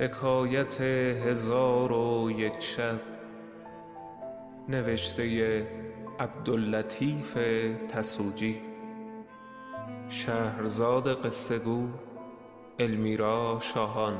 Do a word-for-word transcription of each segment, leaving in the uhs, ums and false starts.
حکایت هزار و یک شب، نوشته عبداللطیف تسوجی. شهرزاد قصه گو المیرا شاهان.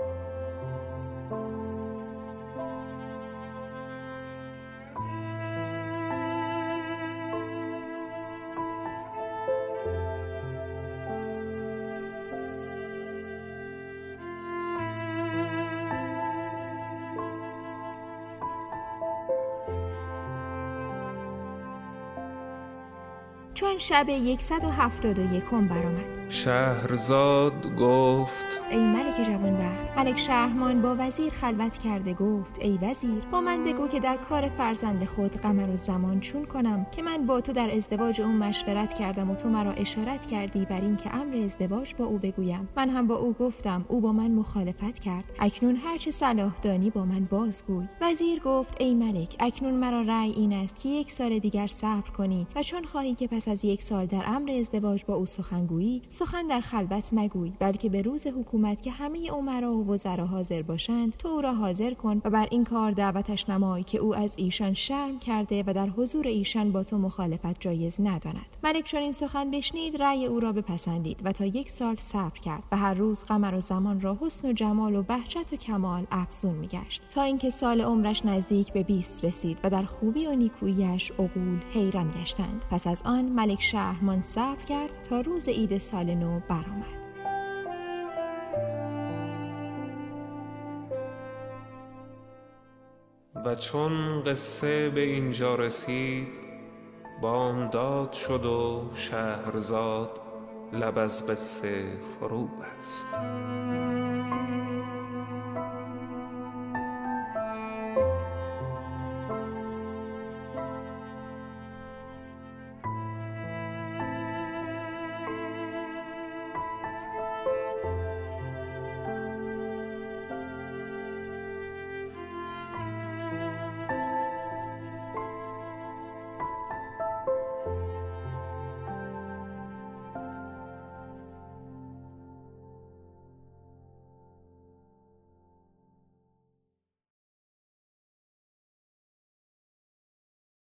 چون شب یکصد و هفتاد و یکم برآمد، شهرزاد گفت: ای ملک جوانبخت. ملک شهرمان با وزیر خلوت کرده گفت: ای وزیر، با من بگو که در کار فرزند خود قمرالزمان چون کنم، که من با تو در ازدواج او مشورت کردم و تو مرا اشارت کردی بر این که امر ازدواج با او بگویم. من هم با او گفتم، او با من مخالفت کرد. اکنون هر چه صلاح دانی با من بازگوی. وزیر گفت: ای ملک، اکنون مرا رأی این است که یک سال دیگر صبر کنی و چون خواهی که پس از یک سال در امر ازدواج با او سخنگویی، سخن در خلوت مگوی، بلکه به روز حکومت که همه امرا و وزرا حاضر باشند تو او را حاضر کن و بر این کار دعوتش نمای که او از ایشان شرم کرده و در حضور ایشان با تو مخالفت جایز نداند. ملک چون این سخن بشنید رأی او را بپسندید و تا یک سال صبر کرد و هر روز قمر و زمان را حسن و جمال و بهجت و کمال افزون میگشت، تا اینکه سال عمرش نزدیک به بیست رسید و در خوبی و نیکوییش عقول حیران گشتند. پس از آن ملک شهرمان صبر کرد تا روز عید سال نو برآمد. و چون قصه به اینجا رسید، بامداد شد و شهرزاد لب از قصه فرو بست.